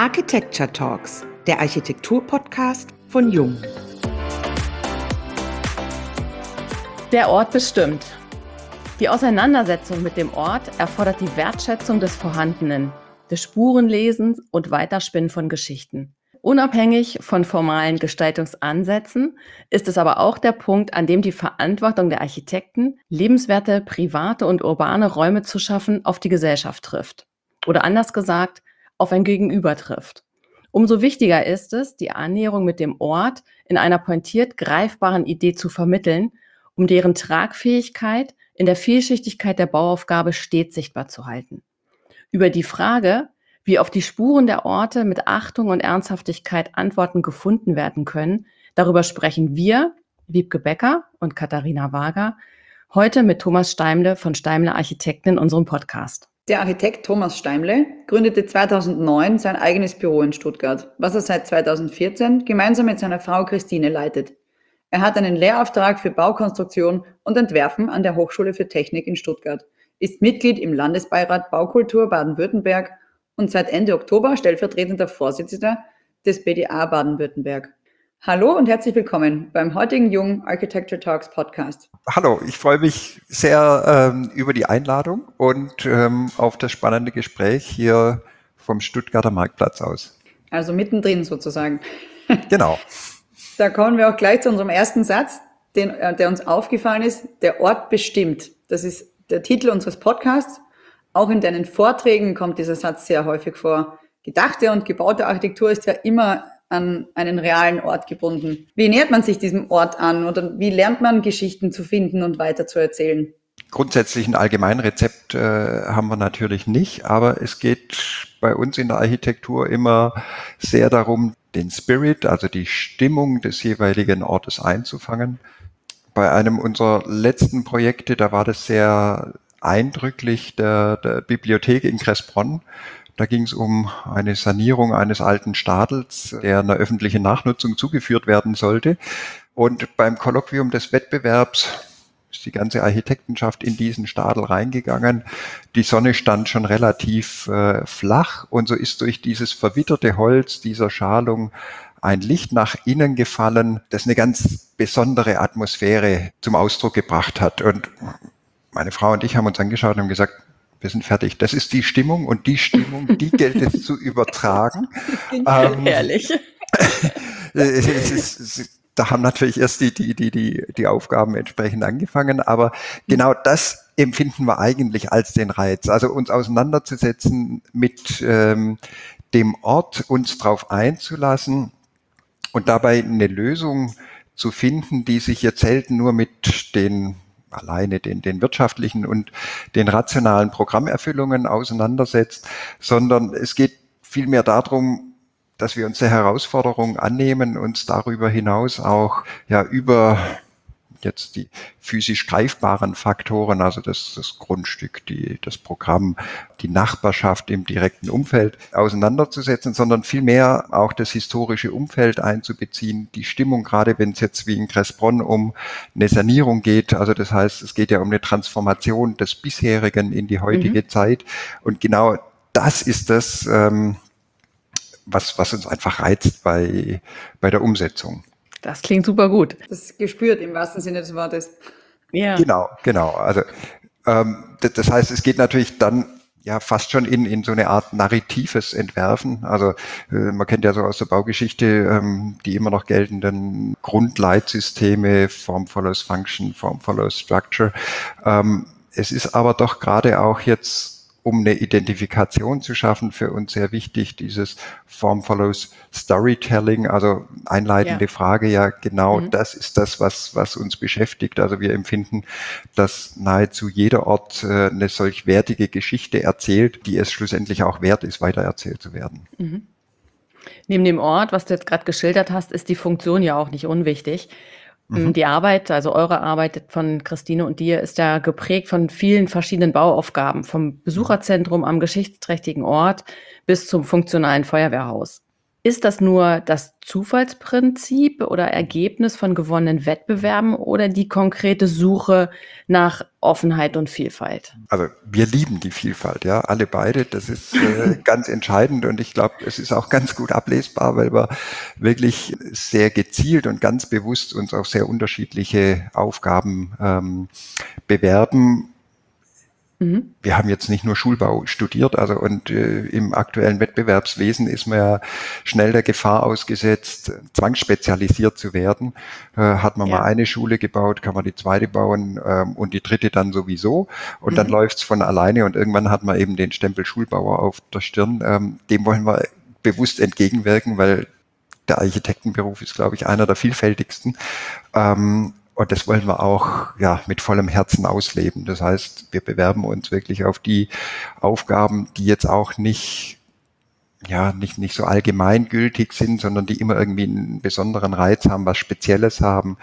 Architecture Talks, der Architektur-Podcast von Jung. Der Ort bestimmt. Die Auseinandersetzung mit dem Ort erfordert die Wertschätzung des Vorhandenen, des Spurenlesens und Weiterspinnen von Geschichten. Unabhängig von formalen Gestaltungsansätzen ist es aber auch der Punkt, an dem die Verantwortung der Architekten, lebenswerte, private und urbane Räume zu schaffen, auf die Gesellschaft trifft. Oder anders gesagt, auf ein Gegenüber trifft. Umso wichtiger ist es, die Annäherung mit dem Ort in einer pointiert greifbaren Idee zu vermitteln, um deren Tragfähigkeit in der Vielschichtigkeit der Bauaufgabe stets sichtbar zu halten. Über die Frage, wie auf die Spuren der Orte mit Achtung und Ernsthaftigkeit Antworten gefunden werden können, darüber sprechen wir, Wiebke Becker und Katharina Wager, heute mit Thomas Steimle von Steimle Architekten in unserem Podcast. Der Architekt Thomas Steimle gründete 2009 sein eigenes Büro in Stuttgart, was er seit 2014 gemeinsam mit seiner Frau Christine leitet. Er hat einen Lehrauftrag für Baukonstruktion und Entwerfen an der Hochschule für Technik in Stuttgart, ist Mitglied im Landesbeirat Baukultur Baden-Württemberg und seit Ende Oktober stellvertretender Vorsitzender des BDA Baden-Württemberg. Hallo und herzlich willkommen beim heutigen Jung Architecture Talks Podcast. Hallo, ich freue mich sehr über die Einladung und auf das spannende Gespräch hier vom Stuttgarter Marktplatz aus. Also mittendrin sozusagen. Genau. Da kommen wir auch gleich zu unserem ersten Satz, der uns aufgefallen ist. Der Ort bestimmt. Das ist der Titel unseres Podcasts. Auch in deinen Vorträgen kommt dieser Satz sehr häufig vor. Gedachte und gebaute Architektur ist ja immer an einen realen Ort gebunden. Wie nähert man sich diesem Ort an oder wie lernt man, Geschichten zu finden und weiter zu erzählen? Grundsätzlich ein Allgemeinrezept haben wir natürlich nicht, aber es geht bei uns in der Architektur immer sehr darum, den Spirit, also die Stimmung des jeweiligen Ortes einzufangen. Bei einem unserer letzten Projekte, da war das sehr eindrücklich, der Bibliothek in Kressbronn. Da ging es um eine Sanierung eines alten Stadels, der einer öffentlichen Nachnutzung zugeführt werden sollte. Und beim Kolloquium des Wettbewerbs ist die ganze Architektenschaft in diesen Stadel reingegangen. Die Sonne stand schon relativ flach und so ist durch dieses verwitterte Holz dieser Schalung ein Licht nach innen gefallen, das eine ganz besondere Atmosphäre zum Ausdruck gebracht hat. Und meine Frau und ich haben uns angeschaut und haben gesagt, wir sind fertig. Das ist die Stimmung und die Stimmung, die gilt es zu übertragen. Herrlich. Da haben natürlich erst die Aufgaben entsprechend angefangen, aber genau das empfinden wir eigentlich als den Reiz. Also uns auseinanderzusetzen mit dem Ort, uns darauf einzulassen und dabei eine Lösung zu finden, die sich jetzt selten nur mit den wirtschaftlichen und den rationalen Programmerfüllungen auseinandersetzt, sondern es geht vielmehr darum, dass wir uns der Herausforderung annehmen, uns darüber hinaus auch über jetzt die physisch greifbaren Faktoren, also das Grundstück, das Programm, die Nachbarschaft im direkten Umfeld auseinanderzusetzen, sondern vielmehr auch das historische Umfeld einzubeziehen, die Stimmung, gerade wenn es jetzt wie in Kressbronn um eine Sanierung geht, also das heißt, es geht ja um eine Transformation des bisherigen in die heutige Zeit und genau das ist das, was uns einfach reizt bei der Umsetzung. Das klingt super gut. Das ist gespürt im wahrsten Sinne des Wortes. Ja. Genau. Also das heißt, es geht natürlich dann fast schon in so eine Art narratives Entwerfen. Also man kennt ja so aus der Baugeschichte die immer noch geltenden Grundleitsysteme, Form follows Function, Form follows Structure. Es ist aber doch gerade auch jetzt, um eine Identifikation zu schaffen, für uns sehr wichtig, dieses Form follows Storytelling, also einleitende Frage, das ist das, was uns beschäftigt. Also wir empfinden, dass nahezu jeder Ort eine solch wertige Geschichte erzählt, die es schlussendlich auch wert ist, weitererzählt zu werden. Mhm. Neben dem Ort, was du jetzt gerade geschildert hast, ist die Funktion ja auch nicht unwichtig. Die Arbeit, also eure Arbeit von Christine und dir, ist ja geprägt von vielen verschiedenen Bauaufgaben, vom Besucherzentrum am geschichtsträchtigen Ort bis zum funktionalen Feuerwehrhaus. Ist das nur das Zufallsprinzip oder Ergebnis von gewonnenen Wettbewerben oder die konkrete Suche nach Offenheit und Vielfalt? Also wir lieben die Vielfalt, ja, alle beide. Das ist ganz entscheidend und ich glaube, es ist auch ganz gut ablesbar, weil wir wirklich sehr gezielt und ganz bewusst uns auf sehr unterschiedliche Aufgaben bewerben. Wir haben jetzt nicht nur Schulbau studiert, also und im aktuellen Wettbewerbswesen ist man ja schnell der Gefahr ausgesetzt, zwangsspezialisiert zu werden. Hat man mal eine Schule gebaut, kann man die zweite bauen und die dritte dann sowieso und dann läuft's von alleine und irgendwann hat man eben den Stempel Schulbauer auf der Stirn. Dem wollen wir bewusst entgegenwirken, weil der Architektenberuf ist, glaube ich, einer der vielfältigsten. Und das wollen wir auch mit vollem Herzen ausleben. Das heißt, wir bewerben uns wirklich auf die Aufgaben, die jetzt auch nicht so allgemeingültig sind, sondern die immer irgendwie einen besonderen Reiz haben, was Spezielles haben.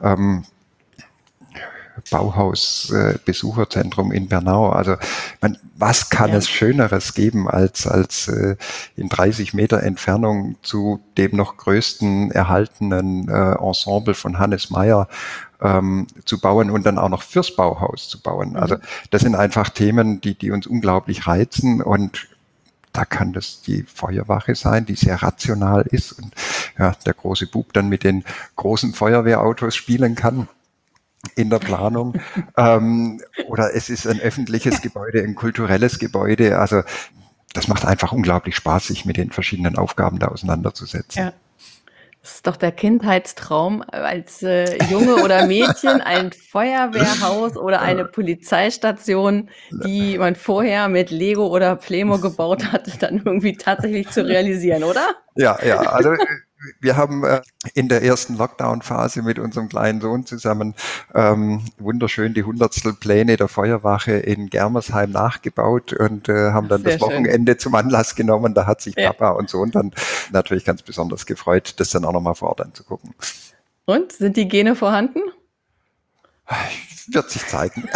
Bauhaus, Besucherzentrum in Bernau. Also was kann es Schöneres geben, als in 30 Meter Entfernung zu dem noch größten erhaltenen Ensemble von Hannes Meyer zu bauen und dann auch noch fürs Bauhaus zu bauen. Also das sind einfach Themen, die uns unglaublich reizen und da kann das die Feuerwache sein, die sehr rational ist und der große Bub dann mit den großen Feuerwehrautos spielen kann in der Planung. Oder es ist ein öffentliches Gebäude, ein kulturelles Gebäude. Also das macht einfach unglaublich Spaß, sich mit den verschiedenen Aufgaben da auseinanderzusetzen. Ja. Das ist doch der Kindheitstraum als Junge oder Mädchen, ein Feuerwehrhaus oder eine Polizeistation, die man vorher mit Lego oder Playmo gebaut hat, dann irgendwie tatsächlich zu realisieren, oder? Ja, also wir haben in der ersten Lockdown-Phase mit unserem kleinen Sohn zusammen wunderschön die 100. Pläne der Feuerwache in Germersheim nachgebaut und haben dann das Wochenende zum Anlass genommen. Da hat sich Papa und Sohn dann natürlich ganz besonders gefreut, das dann auch nochmal vor Ort anzugucken. Und, sind die Gene vorhanden? Wird sich zeigen.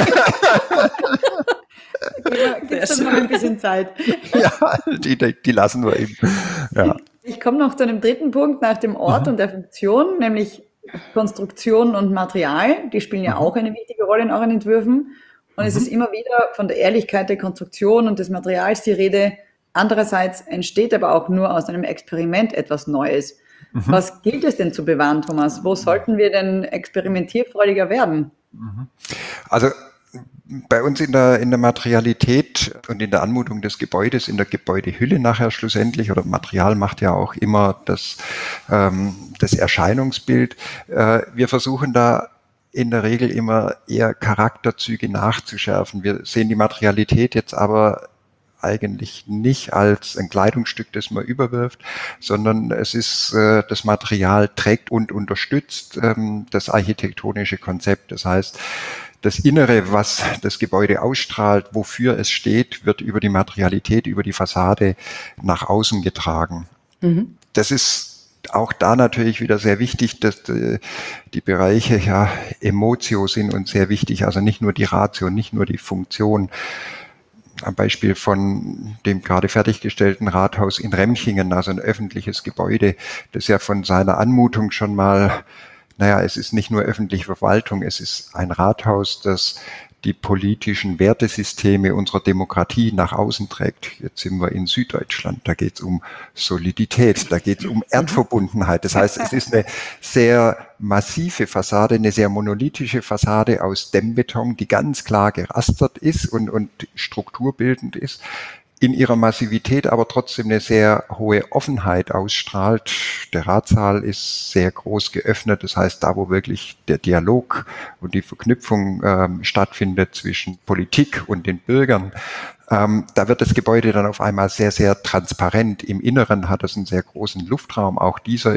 Gibt es noch ein bisschen Zeit? Ja, die lassen wir eben. Ja. Ich komme noch zu einem dritten Punkt nach dem Ort und der Funktion, nämlich Konstruktion und Material. Die spielen ja auch eine wichtige Rolle in euren Entwürfen. Und es ist immer wieder von der Ehrlichkeit der Konstruktion und des Materials die Rede. Andererseits entsteht aber auch nur aus einem Experiment etwas Neues. Was gilt es denn zu bewahren, Thomas? Wo sollten wir denn experimentierfreudiger werden? Also bei uns in der Materialität und in der Anmutung des Gebäudes, in der Gebäudehülle nachher schlussendlich, oder Material macht ja auch immer das Erscheinungsbild. Wir versuchen da in der Regel immer eher Charakterzüge nachzuschärfen. Wir sehen die Materialität jetzt aber eigentlich nicht als ein Kleidungsstück, das man überwirft, sondern es ist, das Material trägt und unterstützt das architektonische Konzept. Das heißt, das Innere, was das Gebäude ausstrahlt, wofür es steht, wird über die Materialität, über die Fassade nach außen getragen. Das ist auch da natürlich wieder sehr wichtig, dass die Bereiche Emotio sind uns sehr wichtig, also nicht nur die Ratio, nicht nur die Funktion. Am Beispiel von dem gerade fertiggestellten Rathaus in Remchingen, also ein öffentliches Gebäude, das ja von seiner Anmutung schon mal, es ist nicht nur öffentliche Verwaltung, es ist ein Rathaus, das die politischen Wertesysteme unserer Demokratie nach außen trägt. Jetzt sind wir in Süddeutschland, da geht es um Solidität, da geht es um Erdverbundenheit. Das heißt, es ist eine sehr massive Fassade, eine sehr monolithische Fassade aus Dämmbeton, die ganz klar gerastert ist und strukturbildend ist, in ihrer Massivität aber trotzdem eine sehr hohe Offenheit ausstrahlt. Der Ratssaal ist sehr groß geöffnet, das heißt, da wo wirklich der Dialog und die Verknüpfung stattfindet zwischen Politik und den Bürgern, da wird das Gebäude dann auf einmal sehr, sehr transparent. Im Inneren hat es einen sehr großen Luftraum. Auch dieser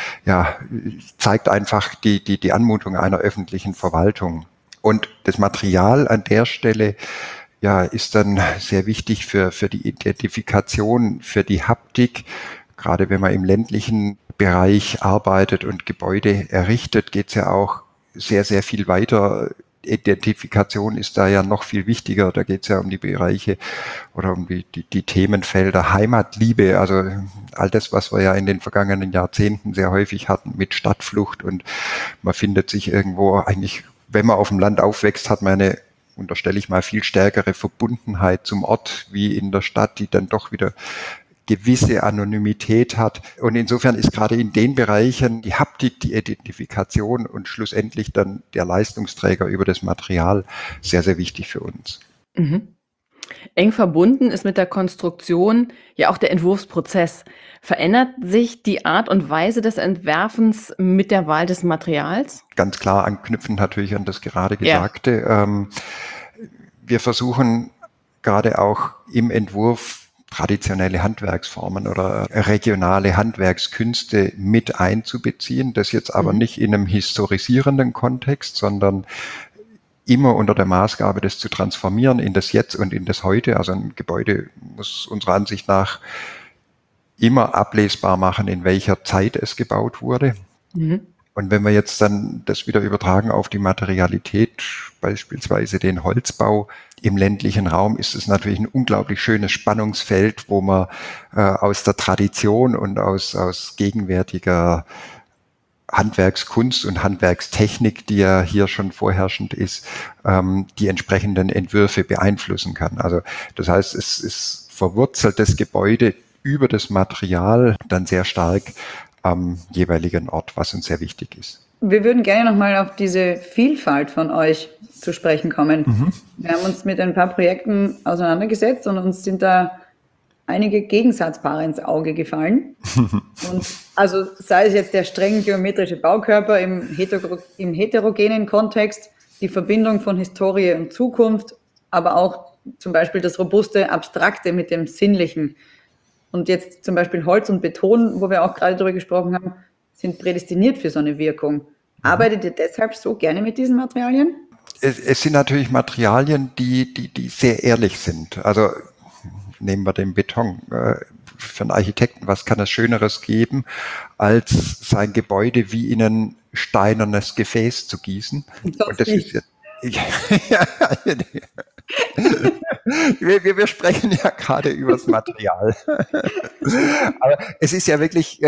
zeigt einfach die Anmutung einer öffentlichen Verwaltung. Und das Material an der Stelle ist dann sehr wichtig für die Identifikation, für die Haptik. Gerade wenn man im ländlichen Bereich arbeitet und Gebäude errichtet, geht es ja auch sehr, sehr viel weiter Identifikation ist da ja noch viel wichtiger. Da geht es ja um die Bereiche oder um die Themenfelder Heimatliebe, also all das, was wir ja in den vergangenen Jahrzehnten sehr häufig hatten mit Stadtflucht, und man findet sich irgendwo eigentlich, wenn man auf dem Land aufwächst, hat man eine, unterstelle ich mal, viel stärkere Verbundenheit zum Ort wie in der Stadt, die dann doch wieder gewisse Anonymität hat. Und insofern ist gerade in den Bereichen die Haptik, die Identifikation und schlussendlich dann der Leistungsträger über das Material sehr, sehr wichtig für uns. Mhm. Eng verbunden ist mit der Konstruktion ja auch der Entwurfsprozess. Verändert sich die Art und Weise des Entwerfens mit der Wahl des Materials? Ganz klar anknüpfend natürlich an das gerade Gesagte. Ja. Wir versuchen gerade auch im Entwurf traditionelle Handwerksformen oder regionale Handwerkskünste mit einzubeziehen. Das jetzt aber nicht in einem historisierenden Kontext, sondern immer unter der Maßgabe, das zu transformieren in das Jetzt und in das Heute. Also ein Gebäude muss unserer Ansicht nach immer ablesbar machen, in welcher Zeit es gebaut wurde. Mhm. Und wenn wir jetzt dann das wieder übertragen auf die Materialität, beispielsweise den Holzbau im ländlichen Raum, ist es natürlich ein unglaublich schönes Spannungsfeld, wo man aus der Tradition und aus gegenwärtiger Handwerkskunst und Handwerkstechnik, die ja hier schon vorherrschend ist, die entsprechenden Entwürfe beeinflussen kann. Also das heißt, es ist verwurzelt das Gebäude über das Material dann sehr stark am jeweiligen Ort, was uns sehr wichtig ist. Wir würden gerne nochmal auf diese Vielfalt von euch zu sprechen kommen. Mhm. Wir haben uns mit ein paar Projekten auseinandergesetzt und uns sind da einige Gegensatzpaare ins Auge gefallen. Und also sei es jetzt der streng geometrische Baukörper im heterogenen Kontext, die Verbindung von Historie und Zukunft, aber auch zum Beispiel das robuste Abstrakte mit dem Sinnlichen. Und jetzt zum Beispiel Holz und Beton, wo wir auch gerade darüber gesprochen haben, sind prädestiniert für so eine Wirkung. Arbeitet ihr deshalb so gerne mit diesen Materialien? Es sind natürlich Materialien, die sehr ehrlich sind. Also nehmen wir den Beton. Für einen Architekten, was kann es Schöneres geben, als sein Gebäude wie in ein steinernes Gefäß zu gießen? Und das ist ja, wir sprechen ja gerade über das Material. Aber es ist ja wirklich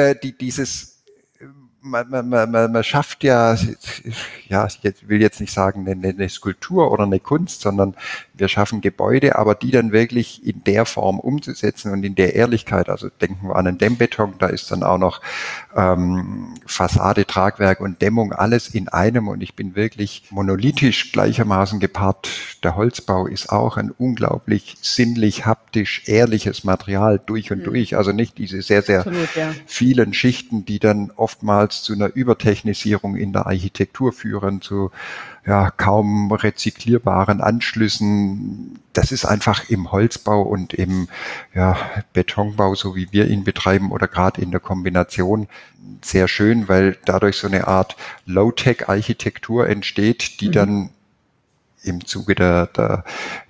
man schafft ja, ich will jetzt nicht sagen eine Skulptur oder eine Kunst, sondern wir schaffen Gebäude, aber die dann wirklich in der Form umzusetzen und in der Ehrlichkeit. Also denken wir an einen Dämmbeton, da ist dann auch noch Fassade, Tragwerk und Dämmung, alles in einem, und ich bin wirklich monolithisch gleichermaßen gepaart. Der Holzbau ist auch ein unglaublich sinnlich, haptisch, ehrliches Material durch und durch. Also nicht diese sehr, sehr vielen Schichten, die dann oftmals zu einer Übertechnisierung in der Architektur führen, zu kaum rezyklierbaren Anschlüssen. Das ist einfach im Holzbau und im Betonbau, so wie wir ihn betreiben, oder gerade in der Kombination sehr schön, weil dadurch so eine Art Low-Tech-Architektur entsteht, die dann im Zuge der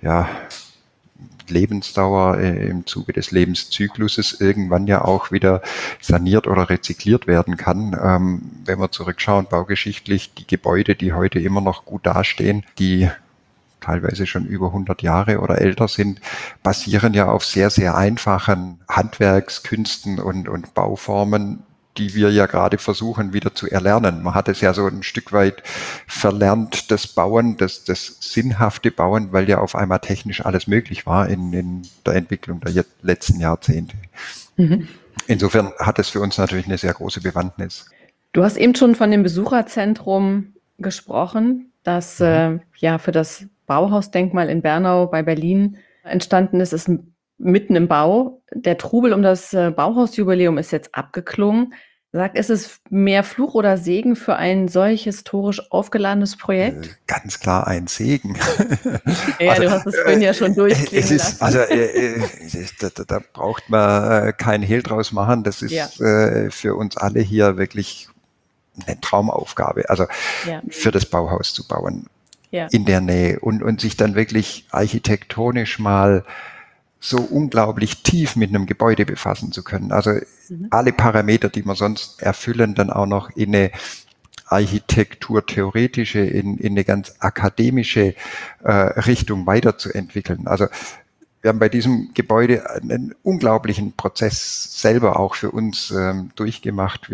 Lebensdauer, im Zuge des Lebenszykluses irgendwann ja auch wieder saniert oder rezykliert werden kann. Wenn wir zurückschauen, baugeschichtlich, die Gebäude, die heute immer noch gut dastehen, die teilweise schon über 100 Jahre oder älter sind, basieren ja auf sehr, sehr einfachen Handwerkskünsten und Bauformen, die wir ja gerade versuchen wieder zu erlernen. Man hat es ja so ein Stück weit verlernt, das Bauen, das sinnhafte Bauen, weil ja auf einmal technisch alles möglich war in der Entwicklung der letzten Jahrzehnte. Mhm. Insofern hat es für uns natürlich eine sehr große Bewandtnis. Du hast eben schon von dem Besucherzentrum gesprochen, das für das Bauhausdenkmal in Bernau bei Berlin entstanden ist. Es ist mitten im Bau. Der Trubel um das Bauhausjubiläum ist jetzt abgeklungen. Sag, ist es mehr Fluch oder Segen für ein solch historisch aufgeladenes Projekt? Ganz klar ein Segen. Ja, also, du hast es vorhin ja schon durchklingen lassen. Also da braucht man kein Hehl draus machen. Das ist für uns alle hier wirklich eine Traumaufgabe. Also für das Bauhaus zu bauen in der Nähe und sich dann wirklich architektonisch mal so unglaublich tief mit einem Gebäude befassen zu können. Also alle Parameter, die man sonst erfüllen, dann auch noch in eine architekturtheoretische in eine ganz akademische Richtung weiterzuentwickeln. Also wir haben bei diesem Gebäude einen unglaublichen Prozess selber auch für uns durchgemacht.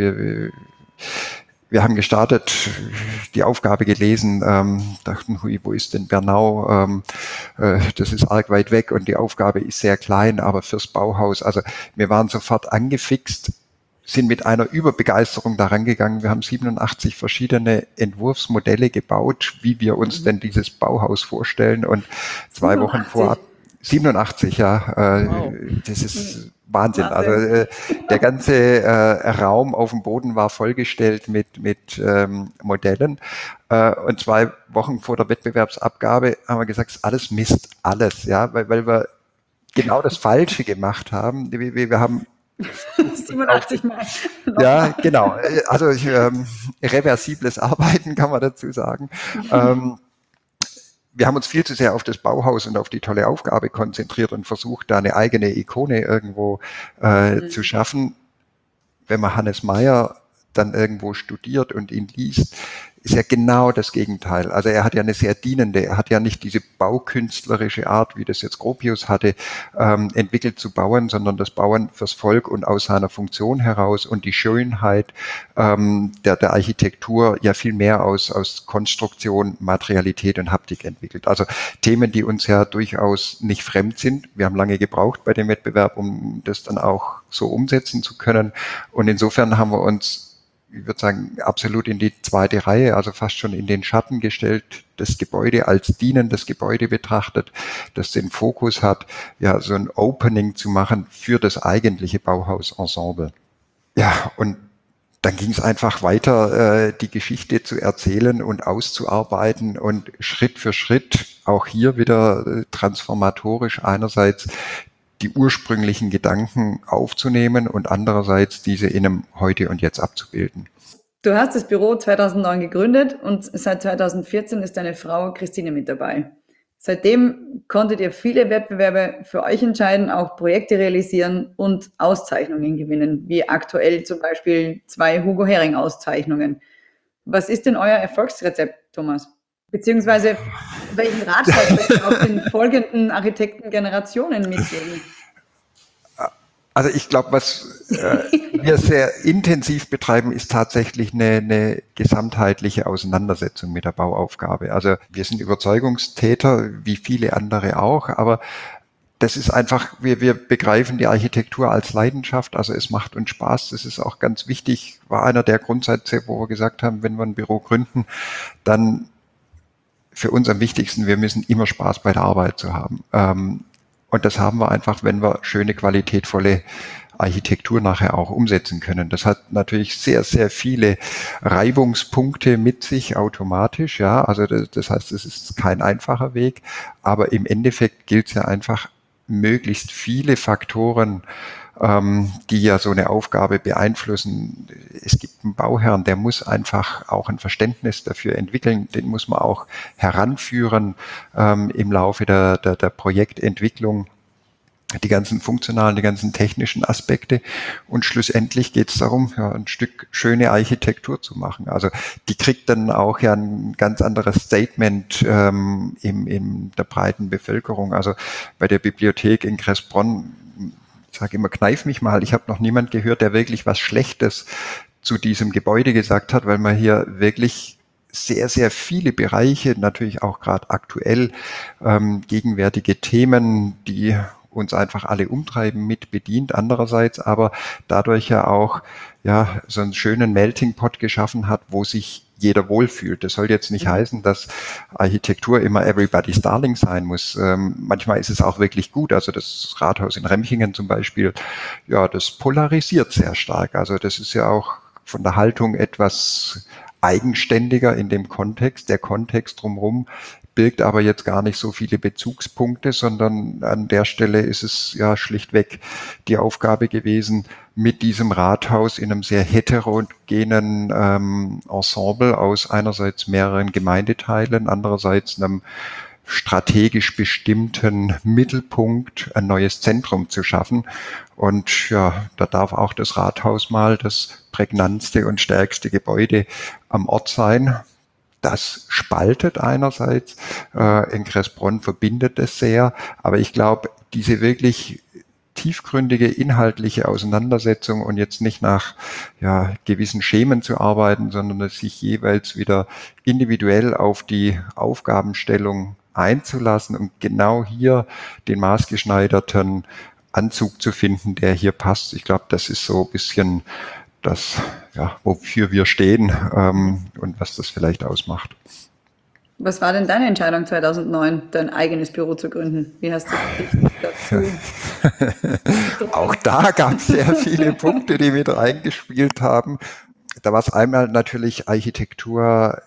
Wir haben gestartet, die Aufgabe gelesen, dachten, hui, wo ist denn Bernau? Das ist arg weit weg und die Aufgabe ist sehr klein, aber fürs Bauhaus. Also wir waren sofort angefixt, sind mit einer Überbegeisterung daran gegangen. Wir haben 87 verschiedene Entwurfsmodelle gebaut, wie wir uns denn dieses Bauhaus vorstellen. Und 2 Wochen vorab 87, ja, Wow. das ist Wahnsinn. Also der ganze Raum auf dem Boden war vollgestellt mit Modellen. Und 2 Wochen vor der Wettbewerbsabgabe haben wir gesagt, ist alles Mist, alles, ja, weil wir genau das Falsche gemacht haben. Wir haben 87 Mal. ja, genau. Also reversibles Arbeiten kann man dazu sagen. Wir haben uns viel zu sehr auf das Bauhaus und auf die tolle Aufgabe konzentriert und versucht, da eine eigene Ikone irgendwo zu schaffen. Wenn man Hannes Meyer dann irgendwo studiert und ihn liest, ist ja genau das Gegenteil. Also er hat ja eine sehr dienende, er hat ja nicht diese baukünstlerische Art, wie das jetzt Gropius hatte, entwickelt zu bauen, sondern das Bauen fürs Volk und aus seiner Funktion heraus und die Schönheit der Architektur ja viel mehr aus Konstruktion, Materialität und Haptik entwickelt. Also Themen, die uns ja durchaus nicht fremd sind. Wir haben lange gebraucht bei dem Wettbewerb, um das dann auch so umsetzen zu können. Und insofern haben wir uns, ich würde sagen, absolut in die zweite Reihe, also fast schon in den Schatten gestellt, das Gebäude als dienendes Gebäude betrachtet, das den Fokus hat, ja, so ein Opening zu machen für das eigentliche Bauhausensemble. Ja, und dann ging es einfach weiter, die Geschichte zu erzählen und auszuarbeiten und Schritt für Schritt auch hier wieder transformatorisch einerseits die ursprünglichen Gedanken aufzunehmen und andererseits diese in einem Heute und Jetzt abzubilden. Du hast das Büro 2009 gegründet und seit 2014 ist deine Frau Christine mit dabei. Seitdem konntet ihr viele Wettbewerbe für euch entscheiden, auch Projekte realisieren und Auszeichnungen gewinnen, wie aktuell zum Beispiel 2 Hugo Hering Auszeichnungen. Was ist denn euer Erfolgsrezept, Thomas? Beziehungsweise welchen Ratschlag möchtet ihr auch den folgenden Architektengenerationen mitgeben? Also ich glaube, was wir sehr intensiv betreiben, ist tatsächlich eine gesamtheitliche Auseinandersetzung mit der Bauaufgabe. Also wir sind Überzeugungstäter, wie viele andere auch, aber das ist einfach, wir begreifen die Architektur als Leidenschaft, also es macht uns Spaß, das ist auch ganz wichtig, war einer der Grundsätze, wo wir gesagt haben, wenn wir ein Büro gründen, dann für uns am wichtigsten, wir müssen immer Spaß bei der Arbeit zu haben. Und das haben wir einfach, wenn wir schöne, qualitätvolle Architektur nachher auch umsetzen können. Das hat natürlich sehr, sehr viele Reibungspunkte mit sich automatisch. Ja, also das heißt, es ist kein einfacher Weg, aber im Endeffekt gilt es ja einfach, möglichst viele Faktoren, die ja so eine Aufgabe beeinflussen. Es gibt einen Bauherrn, der muss einfach auch ein Verständnis dafür entwickeln, den muss man auch heranführen im Laufe der Projektentwicklung, die ganzen funktionalen, die ganzen technischen Aspekte und schlussendlich geht es darum, ja, ein Stück schöne Architektur zu machen. Also die kriegt dann auch ja ein ganz anderes Statement in der breiten Bevölkerung. Also bei der Bibliothek in Kressbronn, ich sage immer, kneif mich mal, ich habe noch niemand gehört, der wirklich was Schlechtes zu diesem Gebäude gesagt hat, weil man hier wirklich sehr, sehr viele Bereiche, natürlich auch gerade aktuell gegenwärtige Themen, die uns einfach alle umtreiben, mit bedient. Andererseits aber dadurch ja auch ja so einen schönen Melting Pot geschaffen hat, wo sich jeder wohlfühlt. Das soll jetzt nicht heißen, dass Architektur immer everybody's darling sein muss. Manchmal ist es auch wirklich gut. Also das Rathaus in Remchingen zum Beispiel, ja, das polarisiert sehr stark. Also das ist ja auch von der Haltung etwas eigenständiger in dem Kontext. Der Kontext drumherum birgt aber jetzt gar nicht so viele Bezugspunkte, sondern an der Stelle ist es ja schlichtweg die Aufgabe gewesen, mit diesem Rathaus in einem sehr heterogenen Ensemble aus einerseits mehreren Gemeindeteilen, andererseits einem strategisch bestimmten Mittelpunkt ein neues Zentrum zu schaffen. Und ja, da darf auch das Rathaus mal das prägnantste und stärkste Gebäude am Ort sein. Das spaltet einerseits, in Kressbronn verbindet es sehr, aber ich glaube, diese wirklich tiefgründige inhaltliche Auseinandersetzung und jetzt nicht nach gewissen Schemen zu arbeiten, sondern es sich jeweils wieder individuell auf die Aufgabenstellung einzulassen und genau hier den maßgeschneiderten Anzug zu finden, der hier passt. Ich glaube, das ist so ein bisschen das, wofür wir stehen und was das vielleicht ausmacht. Was war denn deine Entscheidung 2009, dein eigenes Büro zu gründen? Wie hast du dich dazu? Auch da gab es sehr viele Punkte, die mit reingespielt haben. Da war es einmal natürlich Architektur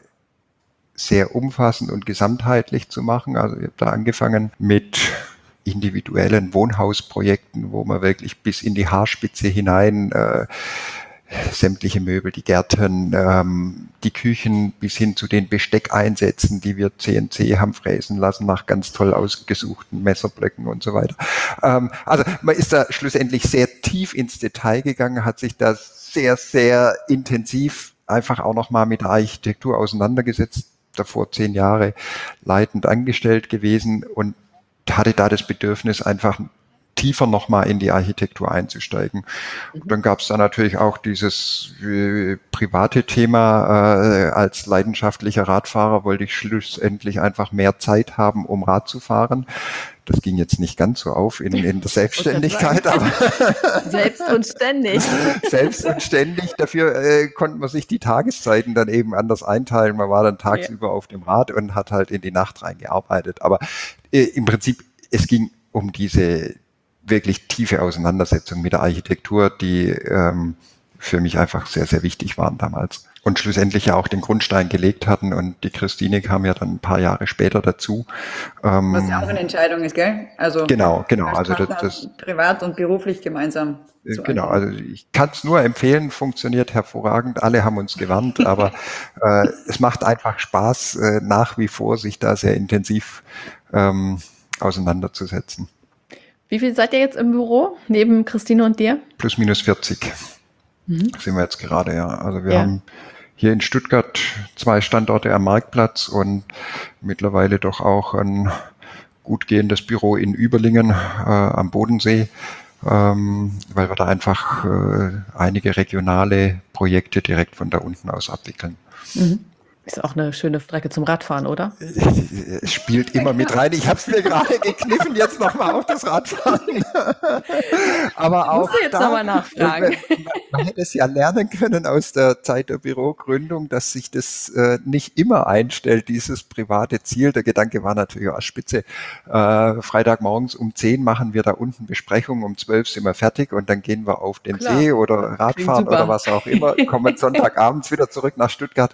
sehr umfassend und gesamtheitlich zu machen. Also ich habe da angefangen mit individuellen Wohnhausprojekten, wo man wirklich bis in die Haarspitze hinein sämtliche Möbel, die Gärten, die Küchen bis hin zu den Besteckeinsätzen, die wir CNC haben fräsen lassen nach ganz toll ausgesuchten Messerblöcken und so weiter. Also man ist da schlussendlich sehr tief ins Detail gegangen, hat sich da sehr, sehr intensiv einfach auch nochmal mit der Architektur auseinandergesetzt, davor 10 Jahre leitend angestellt gewesen und hatte da das Bedürfnis, einfach tiefer nochmal in die Architektur einzusteigen. Und dann gab es da natürlich auch dieses private Thema. Als leidenschaftlicher Radfahrer wollte ich schlussendlich einfach mehr Zeit haben, um Rad zu fahren. Das ging jetzt nicht ganz so auf in der Selbstständigkeit, aber selbst und ständig. Selbst und ständig. Dafür konnte man sich die Tageszeiten dann eben anders einteilen. Man war dann tagsüber auf dem Rad und hat halt in die Nacht reingearbeitet. Aber im Prinzip, es ging um diese wirklich tiefe Auseinandersetzung mit der Architektur, die für mich einfach sehr, sehr wichtig waren damals. Und schlussendlich ja auch den Grundstein gelegt hatten und die Christine kam ja dann ein paar Jahre später dazu. Was ja auch eine Entscheidung ist, gell? Also genau. Also das privat und beruflich gemeinsam. Genau, also ich kann es nur empfehlen, funktioniert hervorragend. Alle haben uns gewarnt, aber es macht einfach Spaß, nach wie vor sich da sehr intensiv auseinanderzusetzen. Wie viel seid ihr jetzt im Büro, neben Christine und dir? Plus minus 40 sind wir jetzt gerade, ja. Also wir haben hier in Stuttgart 2 Standorte am Marktplatz und mittlerweile doch auch ein gut gehendes Büro in Überlingen am Bodensee, weil wir da einfach einige regionale Projekte direkt von da unten aus abwickeln. Ist auch eine schöne Strecke zum Radfahren, oder? Es spielt immer mit rein. Ich habe es mir gerade gekniffen, jetzt nochmal auf das Radfahren. Aber auch jetzt nochmal nachfragen. Man hätte es ja lernen können aus der Zeit der Bürogründung, dass sich das nicht immer einstellt, dieses private Ziel. Der Gedanke war natürlich auch spitze. Freitagmorgens um 10 machen wir da unten Besprechung, um 12 sind wir fertig und dann gehen wir auf den See oder Radfahren oder was auch immer, kommen Sonntagabends wieder zurück nach Stuttgart.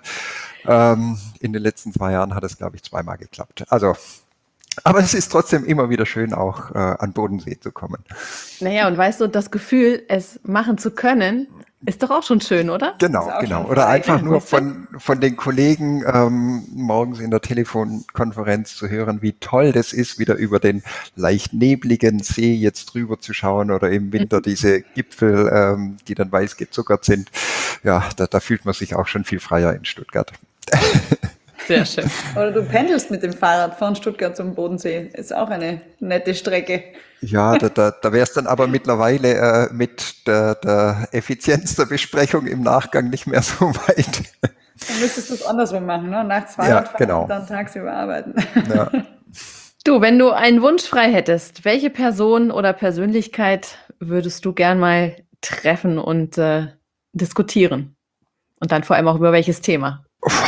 In den letzten 2 Jahren hat es, glaube ich, 2-mal geklappt. Also, aber es ist trotzdem immer wieder schön, auch an Bodensee zu kommen. Naja, und weißt du, das Gefühl, es machen zu können, ist doch auch schon schön, oder? Genau. Oder einfach nur von den Kollegen morgens in der Telefonkonferenz zu hören, wie toll das ist, wieder über den leicht nebligen See jetzt drüber zu schauen oder im Winter diese Gipfel, die dann weiß gezuckert sind. Ja, da fühlt man sich auch schon viel freier in Stuttgart. Sehr schön. Oder du pendelst mit dem Fahrrad von Stuttgart zum Bodensee. Ist auch eine nette Strecke. Ja, da wäre es dann aber mittlerweile mit der Effizienz der Besprechung im Nachgang nicht mehr so weit. Dann müsstest du es andersrum machen, ne? Nachts Fahrrad fahren und dann tagsüber arbeiten. Ja. Du, wenn du einen Wunsch frei hättest, welche Person oder Persönlichkeit würdest du gern mal treffen und diskutieren? Und dann vor allem auch über welches Thema?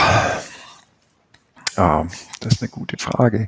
Das ist eine gute Frage.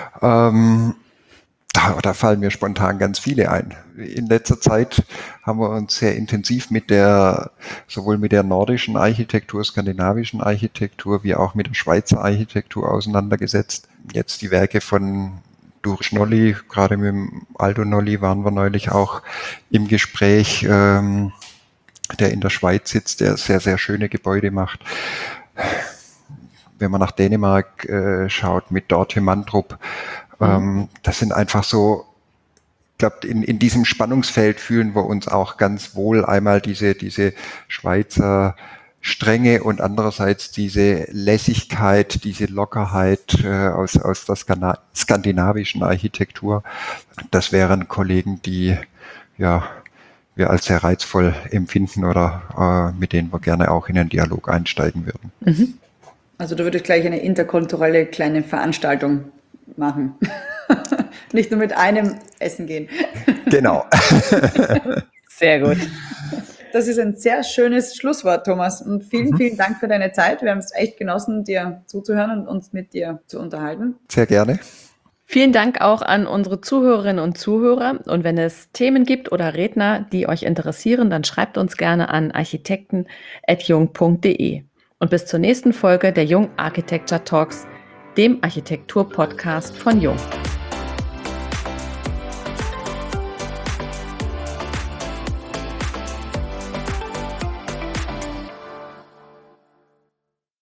Da fallen mir spontan ganz viele ein. In letzter Zeit haben wir uns sehr intensiv sowohl mit der nordischen Architektur, skandinavischen Architektur, wie auch mit der Schweizer Architektur auseinandergesetzt. Jetzt die Werke von Doris Nolli, gerade mit dem Aldo Nolli waren wir neulich auch im Gespräch, der in der Schweiz sitzt, der sehr, sehr schöne Gebäude macht. wenn man nach Dänemark schaut mit Dorte Mandrup, das sind einfach so, ich glaube, in diesem Spannungsfeld fühlen wir uns auch ganz wohl. Einmal diese Schweizer Strenge und andererseits diese Lässigkeit, diese Lockerheit aus der skandinavischen Architektur. Das wären Kollegen, die wir als sehr reizvoll empfinden oder mit denen wir gerne auch in einen Dialog einsteigen würden. Mhm. Also du würdest gleich eine interkulturelle kleine Veranstaltung machen. Nicht nur mit einem essen gehen. Genau. Sehr gut. Das ist ein sehr schönes Schlusswort, Thomas. Und vielen Dank für deine Zeit. Wir haben es echt genossen, dir zuzuhören und uns mit dir zu unterhalten. Sehr gerne. Vielen Dank auch an unsere Zuhörerinnen und Zuhörer. Und wenn es Themen gibt oder Redner, die euch interessieren, dann schreibt uns gerne an architekten@jung.de. Und bis zur nächsten Folge der Jung Architecture Talks, dem Architektur-Podcast von Jung.